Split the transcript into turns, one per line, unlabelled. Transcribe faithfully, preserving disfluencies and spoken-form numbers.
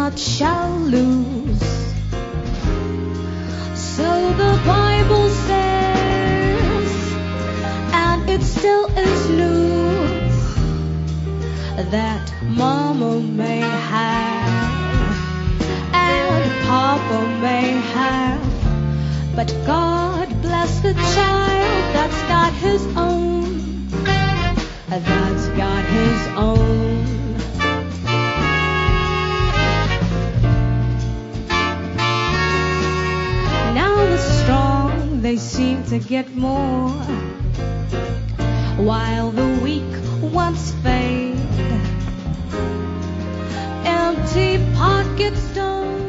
not shall lose. So the Bible says, and it still is news, that Mama may have and Papa may have, but God bless the child that's got his own, that's got his own. Now the strong, they seem to get more, while the weak ones fade. Empty pockets don't